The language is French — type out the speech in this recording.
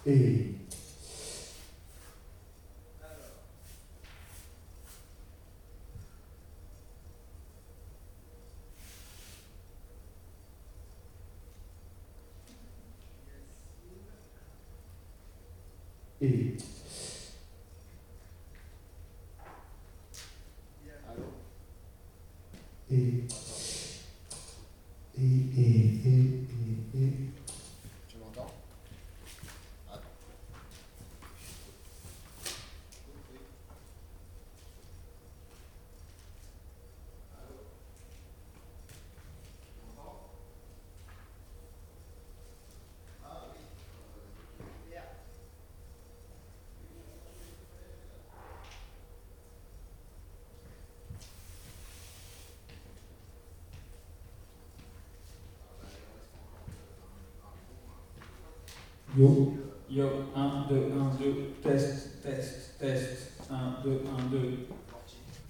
Et et et Tu m'entends? yo. Yo, 1, 2, 1, 2, test, test, test, 1, 2, 1, 2.